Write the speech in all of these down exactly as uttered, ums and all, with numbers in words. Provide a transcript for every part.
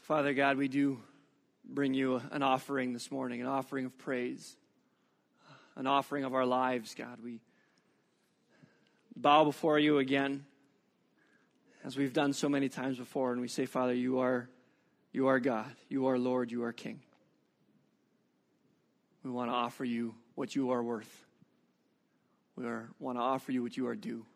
Father God, we do bring you an offering this morning, an offering of praise, an offering of our lives, God. We bow before you again, as we've done so many times before, and we say, Father, you are, you are God, you are Lord, you are King. We want to offer you what you are worth. We are, want to offer you what you are due.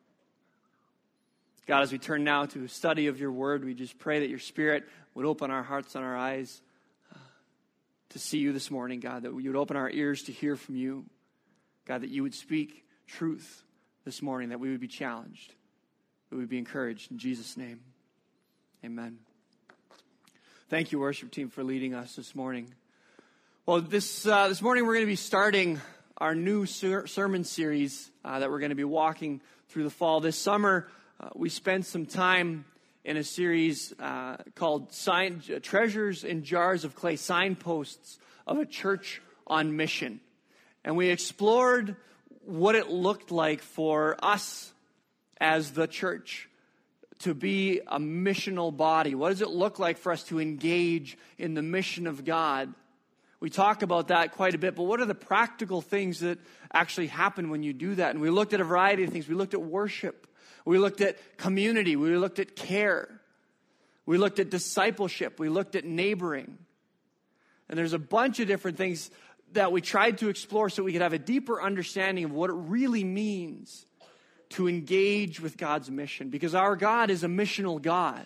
God, as we turn now to a study of your word, we just pray that your Spirit would open our hearts and our eyes uh, to see you this morning, God, that you would open our ears to hear from you. God, that you would speak truth this morning, that we would be challenged, that we would be encouraged. In Jesus' name, amen. Thank you, worship team, for leading us this morning. Well, this uh, this morning we're going to be starting our new ser- sermon series uh, that we're going to be walking through the fall. This summer, Uh, we spent some time in a series uh, called Sign, uh, Treasures in Jars of Clay, Signposts of a Church on Mission. And we explored what it looked like for us as the church to be a missional body. What does it look like for us to engage in the mission of God? We talk about that quite a bit, but what are the practical things that actually happen when you do that? And we looked at a variety of things. We looked at worship. We looked at community. We looked at care. We looked at discipleship. We looked at neighboring. And there's a bunch of different things that we tried to explore so we could have a deeper understanding of what it really means to engage with God's mission. Because our God is a missional God.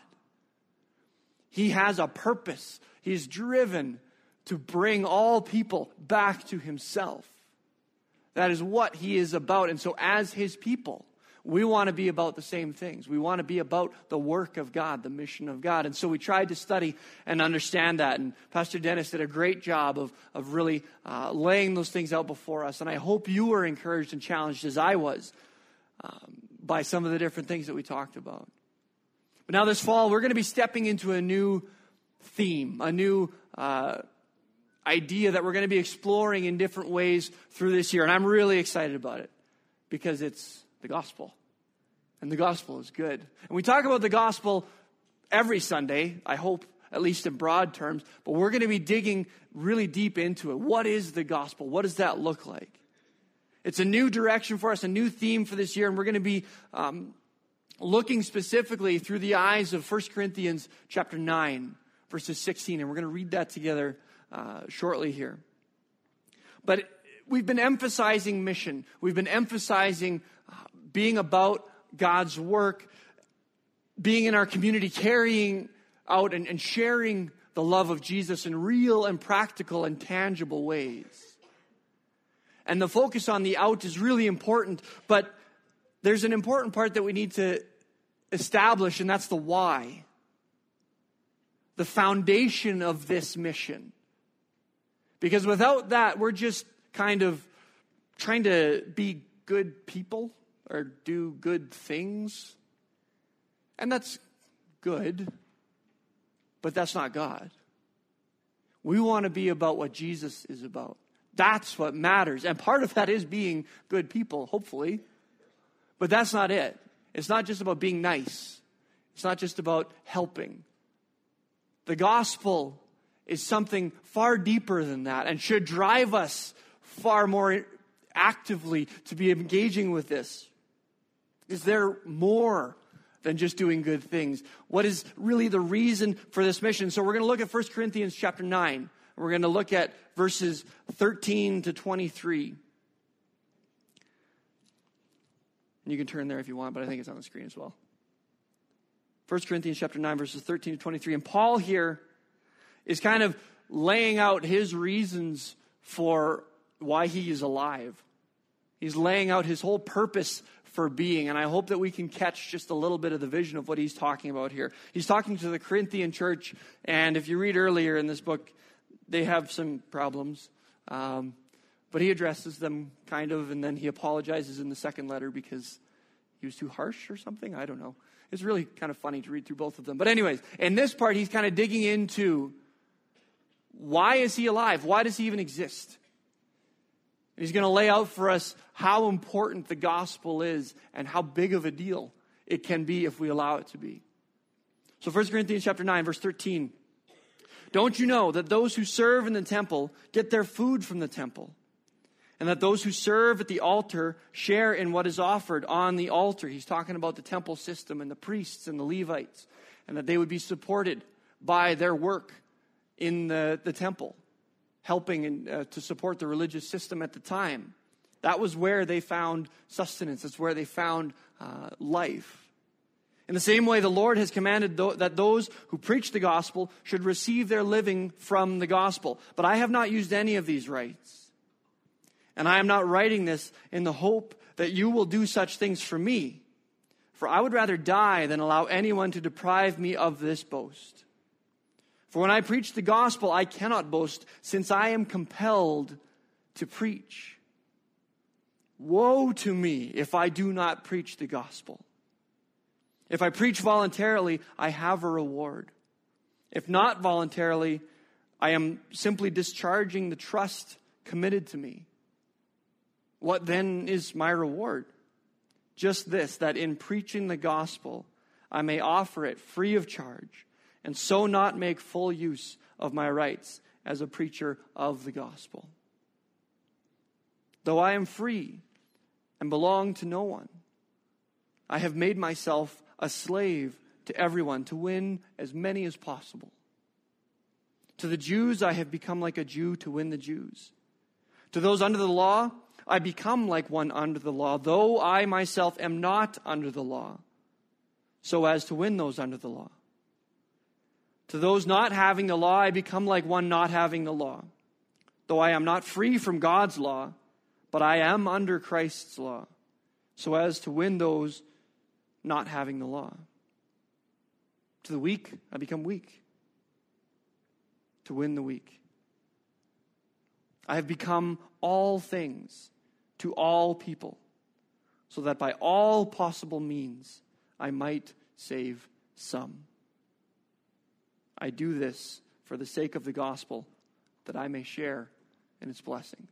He has a purpose. He's driven to bring all people back to himself. That is what he is about. And so as his people, we want to be about the same things. We want to be about the work of God, the mission of God. And so we tried to study and understand that. And Pastor Dennis did a great job of, of really uh, laying those things out before us. And I hope you were encouraged and challenged as I was um, by some of the different things that we talked about. But now this fall, we're going to be stepping into a new theme, a new uh, idea that we're going to be exploring in different ways through this year. And I'm really excited about it because it's the gospel. And the gospel is good. And we talk about the gospel every Sunday, I hope, at least in broad terms, but we're going to be digging really deep into it. What is the gospel? What does that look like? It's a new direction for us, a new theme for this year, and we're going to be um, looking specifically through the eyes of First Corinthians chapter nine, verses sixteen, and we're going to read that together uh, shortly here. But we've been emphasizing mission. We've been emphasizing being about God's work, being in our community, carrying out and, and sharing the love of Jesus in real and practical and tangible ways. And the focus on the out is really important, but there's an important part that we need to establish, and that's the why. The foundation of this mission. Because without that, we're just kind of trying to be good people or do good things. And that's good, but that's not God. We want to be about what Jesus is about. That's what matters. And part of that is being good people, hopefully. But that's not it. It's not just about being nice. It's not just about helping. The gospel is something far deeper than that and should drive us far more actively to be engaging with this. Is there more than just doing good things? What is really the reason for this mission? So we're going to look at First Corinthians chapter nine. We're going to look at verses thirteen to twenty-three. And you can turn there if you want, but I think it's on the screen as well. First Corinthians chapter nine, verses thirteen to twenty-three. And Paul here is kind of laying out his reasons for why he is alive. He's laying out his whole purpose for being, and I hope that we can catch just a little bit of the vision of what he's talking about here. He's talking to the Corinthian church, and if you read earlier in this book, they have some problems, um, but he addresses them kind of, and then he apologizes in the second letter because he was too harsh or something. I don't know. It's really kind of funny to read through both of them. But anyways, in this part, he's kind of digging into why is he alive? Why does he even exist? And he's going to lay out for us how important the gospel is and how big of a deal it can be if we allow it to be. So First Corinthians chapter nine, verse thirteen. Don't you know that those who serve in the temple get their food from the temple? And that those who serve at the altar share in what is offered on the altar. He's talking about the temple system and the priests and the Levites. And that they would be supported by their work in the, the temple, helping in, uh, to support the religious system at the time. That was where they found sustenance. That's where they found uh, life. In the same way, the Lord has commanded th- that those who preach the gospel should receive their living from the gospel. But I have not used any of these rights. And I am not writing this in the hope that you will do such things for me. For I would rather die than allow anyone to deprive me of this boast. For when I preach the gospel, I cannot boast, since I am compelled to preach. Woe to me if I do not preach the gospel. If I preach voluntarily, I have a reward. If not voluntarily, I am simply discharging the trust committed to me. What then is my reward? Just this, that in preaching the gospel, I may offer it free of charge, and so not make full use of my rights as a preacher of the gospel. Though I am free and belong to no one, I have made myself a slave to everyone to win as many as possible. To the Jews, I have become like a Jew to win the Jews. To those under the law, I become like one under the law, though I myself am not under the law, so as to win those under the law. To those not having the law, I become like one not having the law, though I am not free from God's law, but I am under Christ's law, so as to win those not having the law. To the weak, I become weak, to win the weak. I have become all things to all people, so that by all possible means I might save some. I do this for the sake of the gospel, that I may share in its blessings.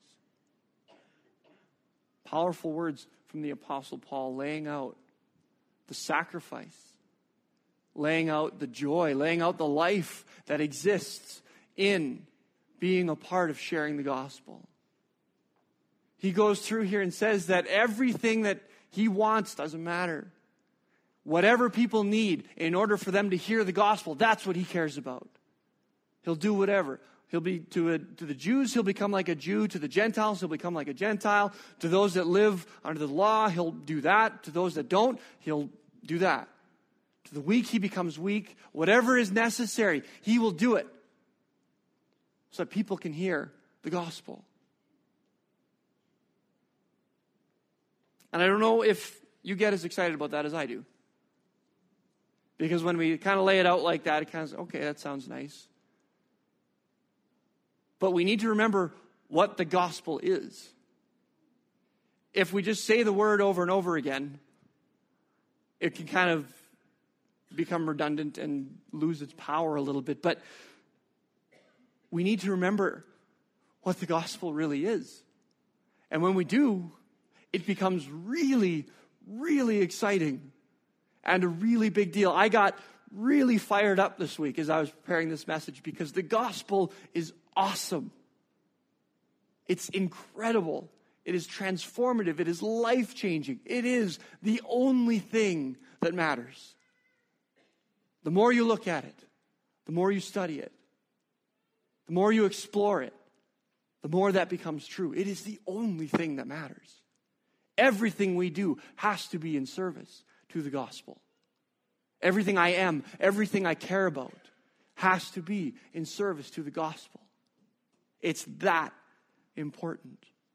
Powerful words from the Apostle Paul, laying out the sacrifice, laying out the joy, laying out the life that exists in being a part of sharing the gospel. He goes through here and says that everything that he wants doesn't matter. Whatever people need in order for them to hear the gospel, that's what he cares about. He'll do whatever. He'll be to, a, to the Jews, he'll become like a Jew. To the Gentiles, he'll become like a Gentile. To those that live under the law, he'll do that. To those that don't, he'll do that. To the weak, he becomes weak. Whatever is necessary, he will do it, so that people can hear the gospel. And I don't know if you get as excited about that as I do. Because when we kind of lay it out like that, it kind of, okay, that sounds nice. But we need to remember what the gospel is. If we just say the word over and over again, it can kind of become redundant and lose its power a little bit. But we need to remember what the gospel really is. And when we do, it becomes really, really exciting and a really big deal. I got really fired up this week as I was preparing this message because the gospel is awesome. It's incredible. It is transformative. It is life-changing. It is the only thing that matters. The more you look at it, the more you study it, the more you explore it, the more that becomes true. It is the only thing that matters. Everything we do has to be in service to the gospel. Everything I am, everything I care about has to be in service to the gospel. It's that important.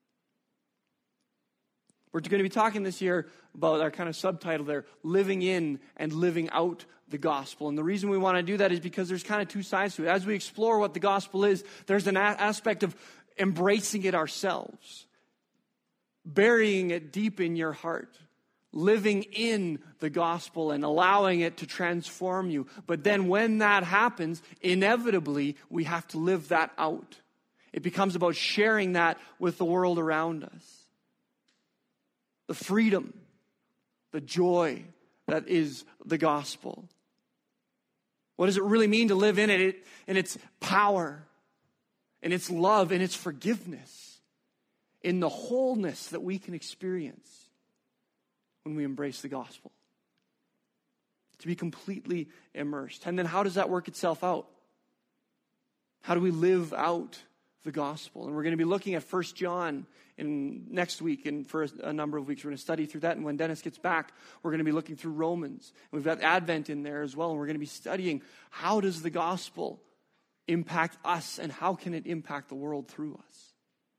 We're going to be talking this year about our kind of subtitle there, living in and living out the gospel. And the reason we want to do that is because there's kind of two sides to it. As we explore what the gospel is, there's an a- aspect of embracing it ourselves, burying it deep in your heart, living in the gospel and allowing it to transform you. But then when that happens, inevitably, we have to live that out. It becomes about sharing that with the world around us. The freedom, the joy that is the gospel. What does it really mean to live in it, it in its power, in its love, in its forgiveness, in the wholeness that we can experience when we embrace the gospel? To be completely immersed. And then how does that work itself out? How do we live out the gospel? And we're going to be looking at First John in next week, and for a number of weeks we're going to study through that. And when Dennis gets back, we're going to be looking through Romans. And we've got Advent in there as well, and we're going to be studying how does the gospel impact us and how can it impact the world through us.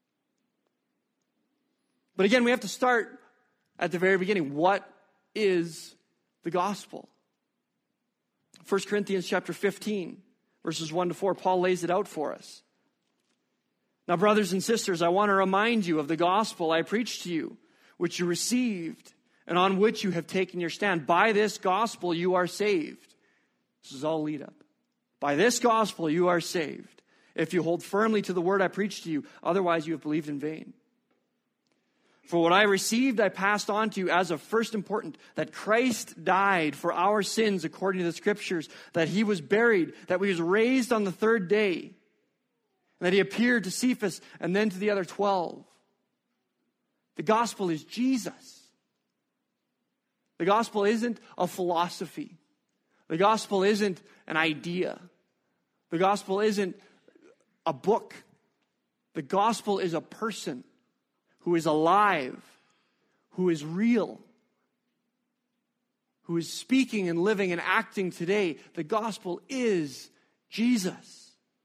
But again, we have to start at the very beginning. What is the gospel? First Corinthians chapter fifteen, verses one to four, Paul lays it out for us. Now, brothers and sisters, I want to remind you of the gospel I preached to you, which you received, and on which you have taken your stand. By this gospel you are saved. This is all lead up. By this gospel you are saved, if you hold firmly to the word I preached to you. Otherwise you have believed in vain. For what I received I passed on to you as of first importance, that Christ died for our sins according to the Scriptures, that he was buried, that he was raised on the third day, that he appeared to Cephas and then to the other twelve. The gospel is Jesus. The gospel isn't a philosophy. The gospel isn't an idea. The gospel isn't a book. The gospel is a person who is alive, who is real, who is speaking and living and acting today. The gospel is Jesus.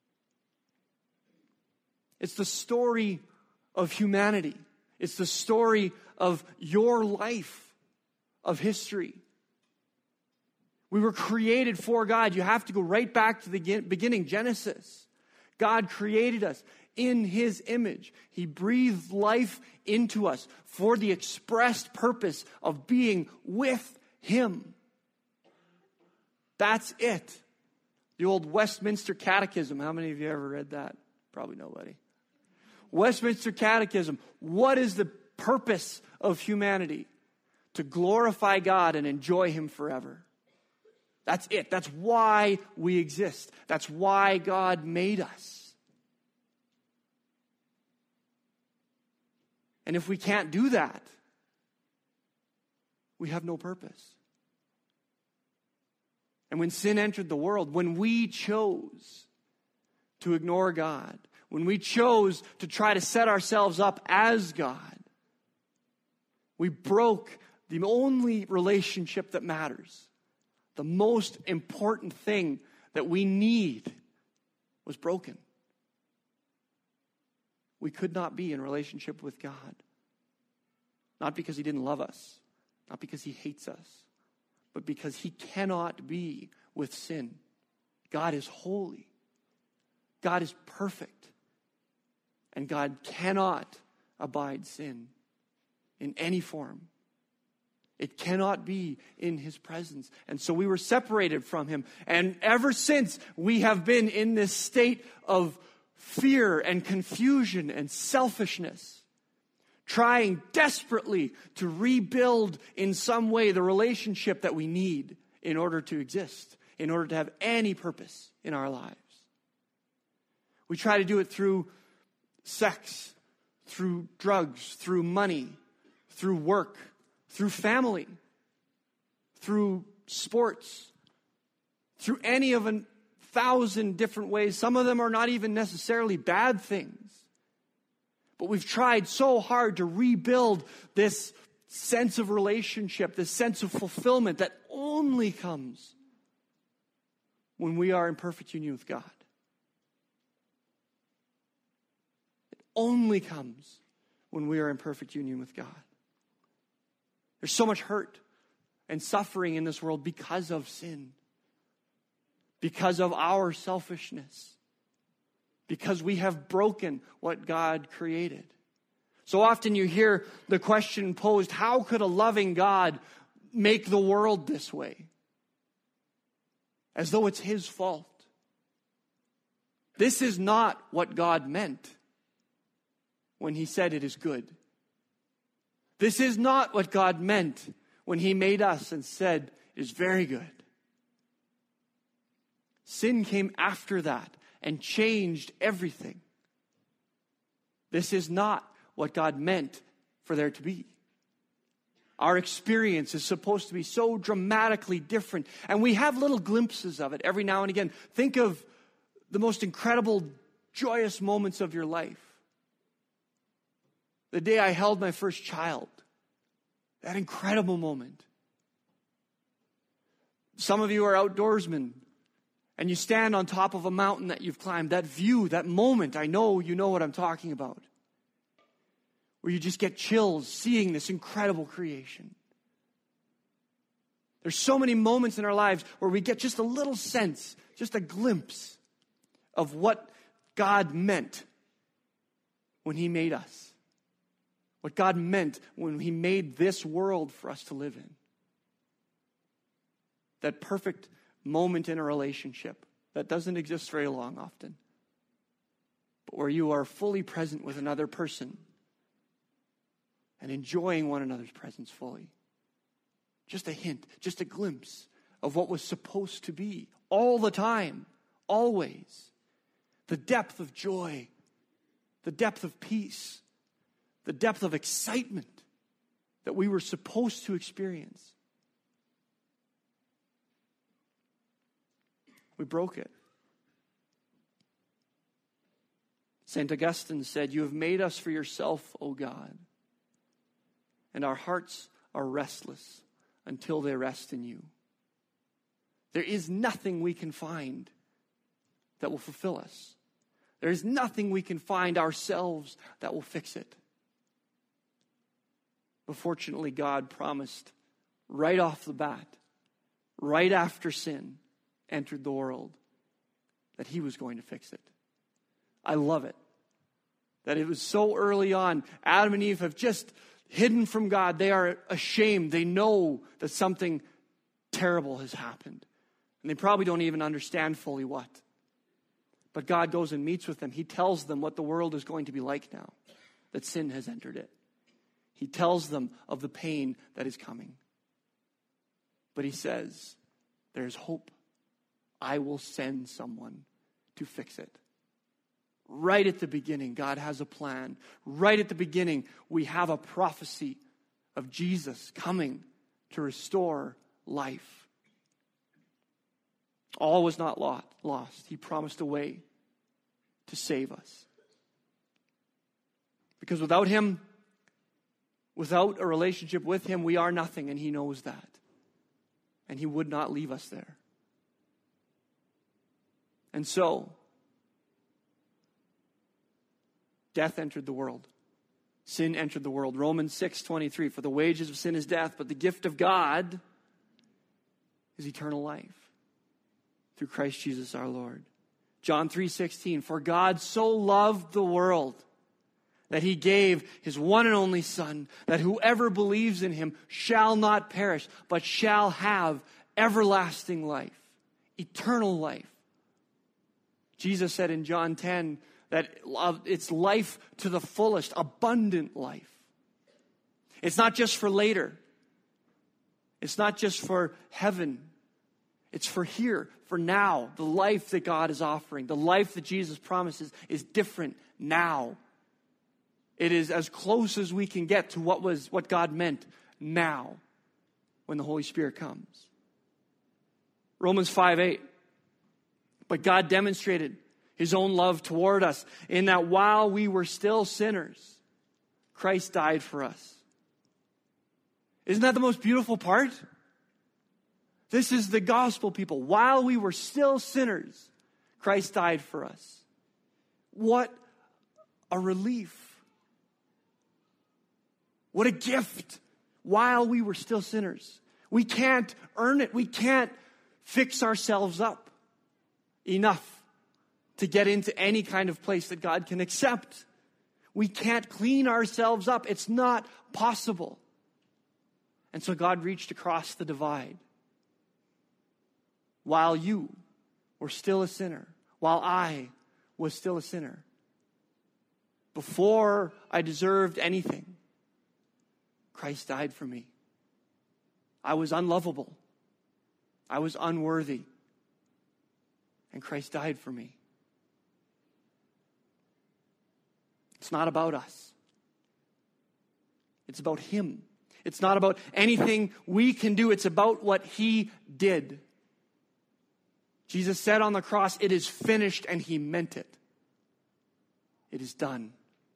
It's the story of humanity. It's the story of your life, of history. We were created for God. You have to go right back to the beginning, Genesis. God created us in his image. He breathed life into us for the expressed purpose of being with him. That's it. The old Westminster Catechism. How many of you ever read that? Probably nobody. Westminster Catechism. What is the purpose of humanity? To glorify God and enjoy him forever. That's it. That's why we exist. That's why God made us. And if we can't do that, we have no purpose. And when sin entered the world, when we chose to ignore God, when we chose to try to set ourselves up as God, we broke the only relationship that matters. The most important thing that we need was broken. We could not be in relationship with God. Not because he didn't love us, not because he hates us, but because he cannot be with sin. God is holy. God is perfect. And God cannot abide sin in any form. It cannot be in his presence. And so we were separated from him. And ever since, we have been in this state of fear and confusion and selfishness, trying desperately to rebuild in some way the relationship that we need in order to exist, in order to have any purpose in our lives. We try to do it through sex, through drugs, through money, through work, through family, through sports, through any of a thousand different ways. Some of them are not even necessarily bad things. But we've tried so hard to rebuild this sense of relationship, this sense of fulfillment that only comes when we are in perfect union with God. It only comes when we are in perfect union with God. There's so much hurt and suffering in this world because of sin, because of our selfishness, because we have broken what God created. So often you hear the question posed, how could a loving God make the world this way? As though it's his fault. This is not what God meant when he said it is good. This is not what God meant when he made us and said it is very good. Sin came after that and changed everything. This is not what God meant for there to be. Our experience is supposed to be so dramatically different, and we have little glimpses of it every now and again. Think of the most incredible, joyous moments of your life. The day I held my first child, that incredible moment. Some of you are outdoorsmen, and you stand on top of a mountain that you've climbed. That view, that moment, I know you know what I'm talking about. Where you just get chills seeing this incredible creation. There's so many moments in our lives where we get just a little sense, just a glimpse of what God meant when He made us. What God meant when He made this world for us to live in. That perfect moment in a relationship that doesn't exist very long often, but where you are fully present with another person and enjoying one another's presence fully. Just a hint, just a glimpse of what was supposed to be all the time, always. The depth of joy, the depth of peace, the depth of excitement that we were supposed to experience. We broke it. Saint Augustine said, "You have made us for yourself, O God, and our hearts are restless until they rest in you." There is nothing we can find that will fulfill us. There is nothing we can find ourselves that will fix it. But fortunately, God promised right off the bat, right after sin entered the world, that He was going to fix it. I love it. That it was so early on. Adam and Eve have just hidden from God. They are ashamed. They know that something terrible has happened. And they probably don't even understand fully what. But God goes and meets with them. He tells them what the world is going to be like now, that sin has entered it. He tells them of the pain that is coming. But He says, there's hope. I will send someone to fix it. Right at the beginning, God has a plan. Right at the beginning, we have a prophecy of Jesus coming to restore life. All was not lost. He promised a way to save us. Because without Him, without a relationship with Him, we are nothing, and He knows that. And He would not leave us there. And so, death entered the world. Sin entered the world. Romans six twenty-three, for the wages of sin is death, but the gift of God is eternal life through Christ Jesus our Lord. John three sixteen, for God so loved the world that He gave His one and only Son, that whoever believes in Him shall not perish, but shall have everlasting life, eternal life. Jesus said in John ten that it's life to the fullest, abundant life. It's not just for later. It's not just for heaven. It's for here, for now. The life that God is offering, the life that Jesus promises is different now. It is as close as we can get to what was what God meant now when the Holy Spirit comes. Romans five eight. But God demonstrated His own love toward us in that while we were still sinners, Christ died for us. Isn't that the most beautiful part? This is the gospel, people. While we were still sinners, Christ died for us. What a relief. What a gift. While we were still sinners. We can't earn it. We can't fix ourselves up enough to get into any kind of place that God can accept. We can't clean ourselves up. It's not possible. And so God reached across the divide. While you were still a sinner, while I was still a sinner, before I deserved anything, Christ died for me. I was unlovable. I was unworthy. and Christ died for me. It's not about us. It's about him. It's not about anything we can do. It's about what he did. Jesus said on the cross, "It is finished," and he meant it. It is done.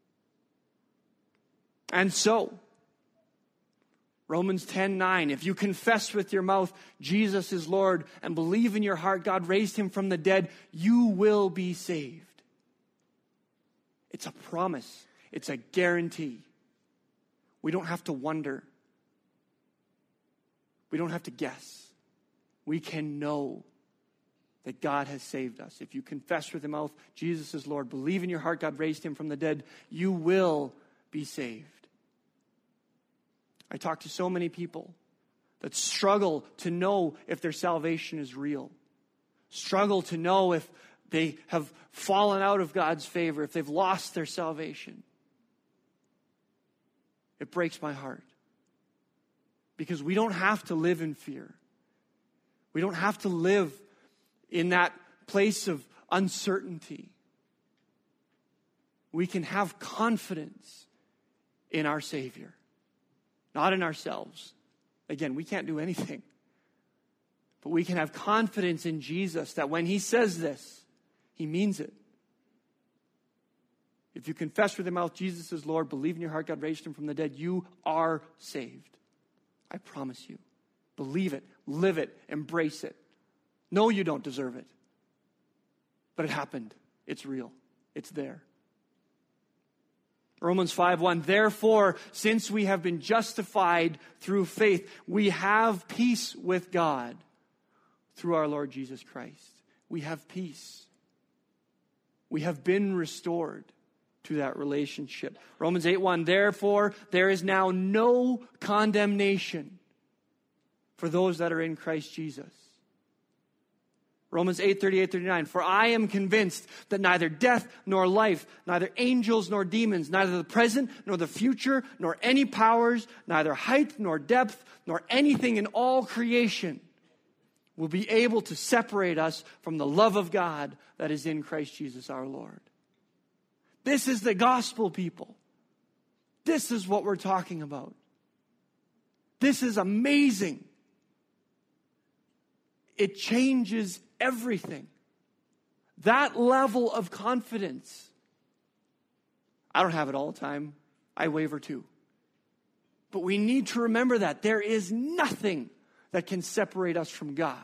And so, Romans ten nine, if you confess with your mouth Jesus is Lord and believe in your heart God raised him from the dead, you will be saved. It's a promise. It's a guarantee. We don't have to wonder. We don't have to guess. We can know that God has saved us. If you confess with your mouth Jesus is Lord, believe in your heart God raised him from the dead, you will be saved. I talk to so many people that struggle to know if their salvation is real. Struggle to know if they have fallen out of God's favor, if they've lost their salvation. It breaks my heart. Because we don't have to live in fear. We don't have to live in that place of uncertainty. We can have confidence in our Savior. Not in ourselves. Again, we can't do anything. But we can have confidence in Jesus that when he says this, he means it. If you confess with your mouth Jesus is Lord, believe in your heart God raised him from the dead, you are saved. I promise you. Believe it, live it, embrace it. No, you don't deserve it. But it happened. It's real. It's there. Romans five one, therefore, since we have been justified through faith, we have peace with God through our Lord Jesus Christ. We have peace. We have been restored to that relationship. Romans eight one, therefore, there is now no condemnation for those that are in Christ Jesus. Romans eight thirty-eight thirty-nine, for I am convinced that neither death nor life, neither angels nor demons, neither the present nor the future, nor any powers, neither height nor depth, nor anything in all creation will be able to separate us from the love of God that is in Christ Jesus our Lord. This is the gospel, people. This is what we're talking about. This is amazing. It changes everything. That level of confidence. I don't have it all the time. I waver too. But we need to remember that there is nothing that can separate us from God.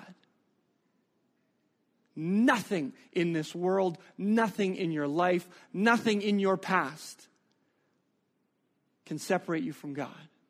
Nothing in this world, nothing in your life, nothing in your past can separate you from God.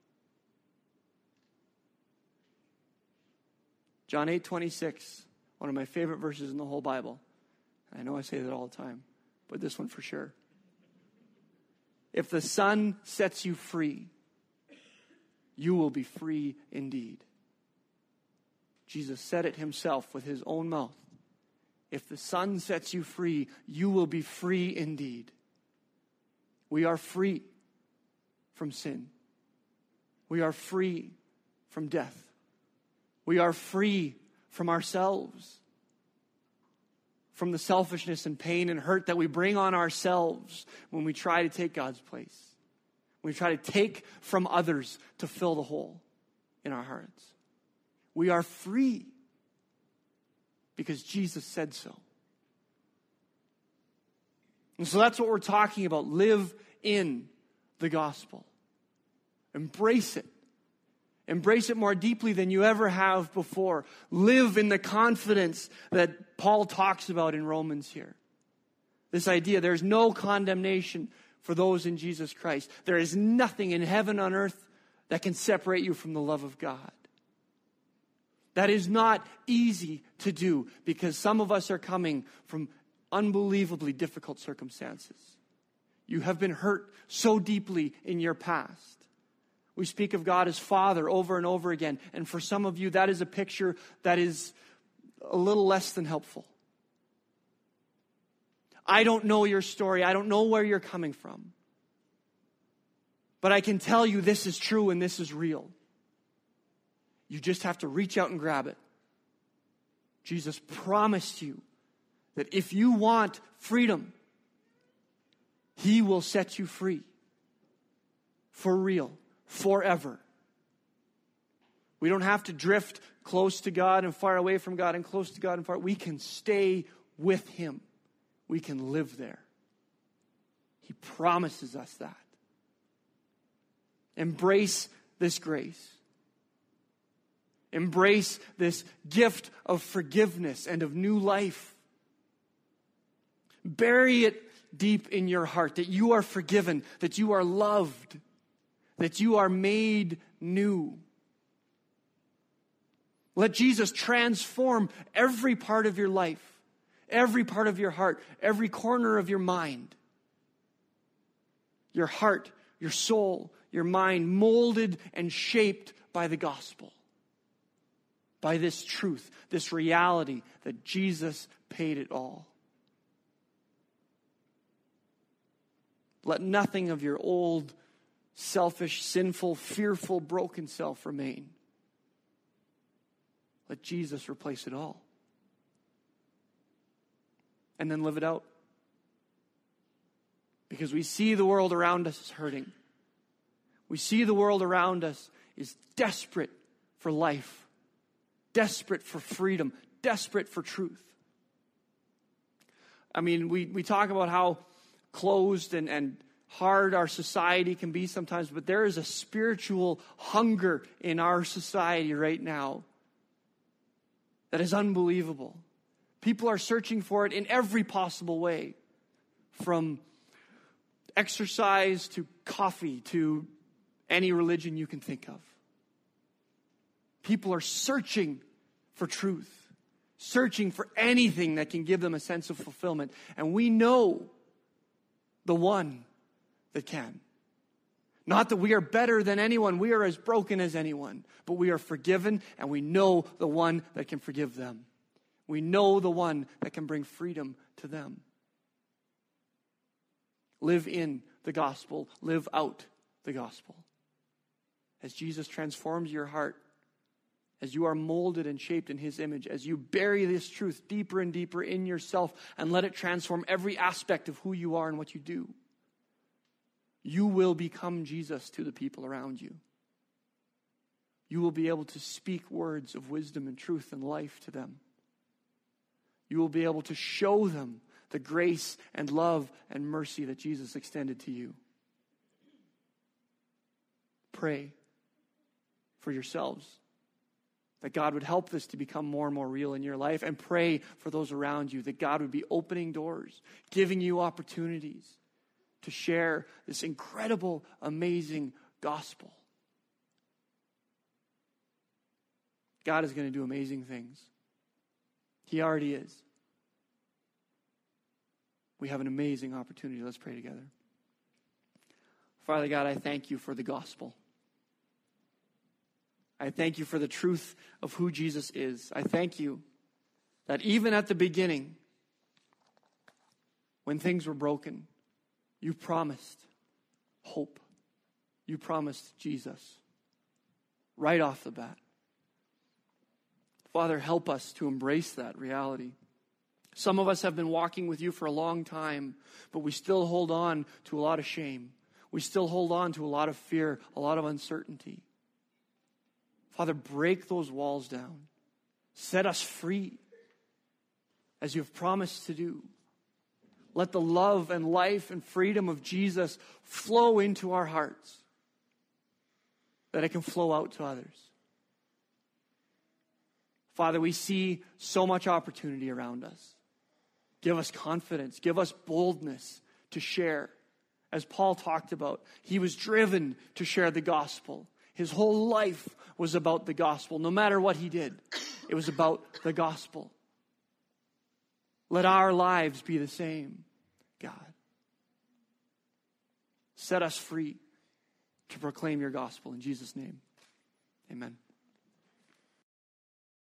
John eight twenty-six, one of my favorite verses in the whole Bible. I know I say that all the time, but this one for sure. If the Son sets you free, you will be free indeed. Jesus said it himself with his own mouth. If the Son sets you free, you will be free indeed. We are free from sin. We are free from death. We are free from ourselves, from the selfishness and pain and hurt that we bring on ourselves when we try to take God's place. When we try to take from others to fill the hole in our hearts. We are free because Jesus said so. And so that's what we're talking about. Live in the gospel. Embrace it. Embrace it more deeply than you ever have before. Live in the confidence that Paul talks about in Romans here. This idea, there's no condemnation for those in Jesus Christ. There is nothing in heaven on earth that can separate you from the love of God. That is not easy to do because some of us are coming from unbelievably difficult circumstances. You have been hurt so deeply in your past. We speak of God as Father over and over again. And for some of you, that is a picture that is a little less than helpful. I don't know your story. I don't know where you're coming from. But I can tell you this is true and this is real. You just have to reach out and grab it. Jesus promised you that if you want freedom, he will set you free. For real. Forever. We don't have to drift close to God and far away from God and close to God and far. We can stay with him. We can live there. He promises us that. Embrace this grace. Embrace this gift of forgiveness and of new life. Bury it deep in your heart that you are forgiven, that you are loved, that you are made new. Let Jesus transform every part of your life, every part of your heart, every corner of your mind. Your heart, your soul, your mind, molded and shaped by the gospel. By this truth, this reality that Jesus paid it all. Let nothing of your old, selfish, sinful, fearful, broken self remain. Let Jesus replace it all. And then live it out. Because we see the world around us is hurting. We see the world around us is desperate for life. Desperate for freedom. Desperate for truth. I mean, we, we talk about how closed and, and hard our society can be sometimes, but there is a spiritual hunger in our society right now that is unbelievable. People are searching for it in every possible way. From exercise to coffee to any religion you can think of. People are searching for truth. Searching for anything that can give them a sense of fulfillment. And we know the one that can. Not that we are better than anyone. We are as broken as anyone. But we are forgiven, and we know the one that can forgive them. We know the one that can bring freedom to them. Live in the gospel. Live out the gospel. As Jesus transforms your heart, as you are molded and shaped in his image, as you bury this truth deeper and deeper in yourself and let it transform every aspect of who you are and what you do, you will become Jesus to the people around you. You will be able to speak words of wisdom and truth and life to them. You will be able to show them the grace and love and mercy that Jesus extended to you. Pray for yourselves that God would help this to become more and more real in your life, and pray for those around you that God would be opening doors, giving you opportunities to share this incredible, amazing gospel. God is going to do amazing things. He already is. We have an amazing opportunity. Let's pray together. Father God, I thank you for the gospel. I thank you for the truth of who Jesus is. I thank you that even at the beginning, when things were broken, you promised hope. You promised Jesus right off the bat. Father, help us to embrace that reality. Some of us have been walking with you for a long time, but we still hold on to a lot of shame. We still hold on to a lot of fear, a lot of uncertainty. Father, break those walls down. Set us free, as you've promised to do. Let the love and life and freedom of Jesus flow into our hearts, that it can flow out to others. Father, we see so much opportunity around us. Give us confidence. Give us boldness to share. As Paul talked about, he was driven to share the gospel. His whole life was about the gospel. No matter what he did, it was about the gospel. Let our lives be the same, God. Set us free to proclaim your gospel in Jesus' name. Amen.